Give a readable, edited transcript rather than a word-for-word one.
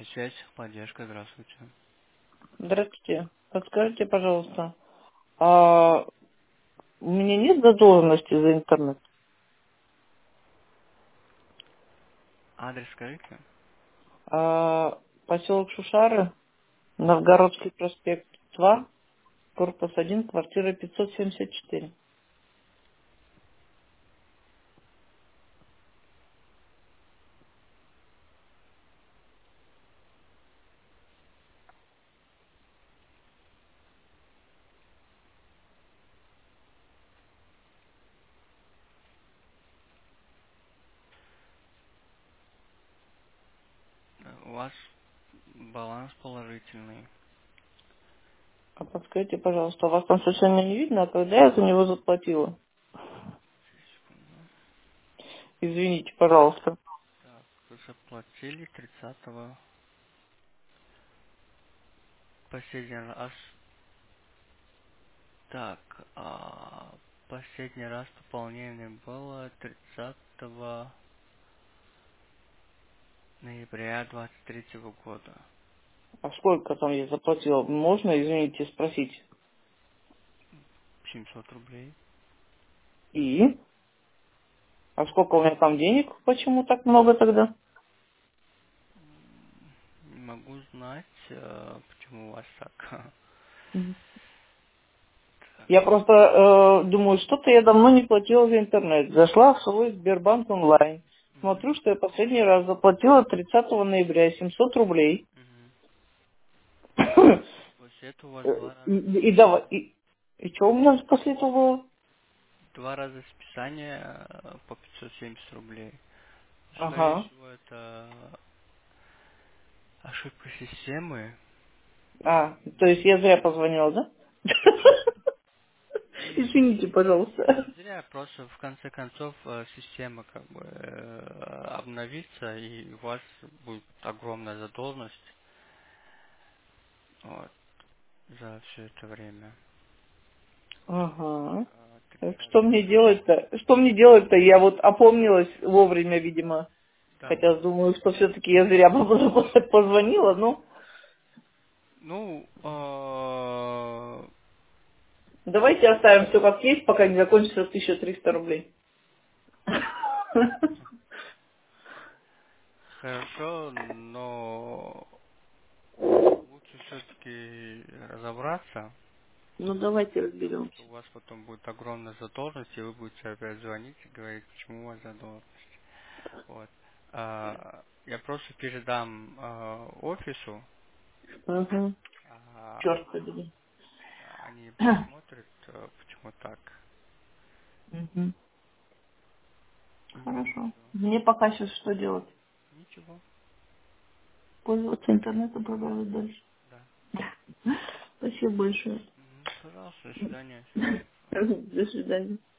Связь, поддержка, здравствуйте. Здравствуйте. Подскажите, пожалуйста, а у меня нет задолженности за интернет? Адрес скажите? Поселок Шушары, Новгородский проспект 2, корпус 1, квартира 574. У вас баланс положительный. А подскажите, пожалуйста, вас там совершенно не видно, а когда я за него заплатила? Извините, пожалуйста. Так, вы заплатили 30-го. Последний раз. Так, последний раз пополнение было 30 ноября 23 года. А сколько там я заплатила? Можно, извините, спросить? 700 рублей. И? А сколько у меня там денег? Почему так много тогда? Не могу знать, почему у вас так. Я Так. просто думаю, что-то я давно не платила за интернет. Зашла в свой Сбербанк онлайн. Мгм, Смотрю, что я последний раз заплатила 30 ноября 700 рублей. мгм. После этого у вас два И, раза и, давай, и что у меня после этого было? Два раза списание по 570 рублей. Скорее Ага. всего, это ошибка системы. То есть я зря позвонила, да? Извините, Не пожалуйста. зря, просто в конце концов система как бы обновится, и у вас будет огромная задолженность вот, за все это время. Ага. Три Что раза. мне делать-то? Что мне делать-то? Я вот опомнилась вовремя, видимо. Да. Хотя думаю, что все-таки я зря позвонила, но Ну, давайте оставим все как есть, пока не закончится 1300 рублей. хорошо, но лучше все-таки разобраться. Ну, давайте Потому что разберемся. у вас потом будет огромная задолженность, и вы будете опять звонить и говорить, почему у вас задолженность. Вот. Я просто передам офису, Угу. а, Черт побери. они посмотрят, почему так. Мгм. И Хорошо. все. Мне пока сейчас что делать? Ничего. Пользоваться интернетом, продолжать дальше. Да. Спасибо большое. Мгм. Пожалуйста, до свидания. Всего хорошего. До свидания.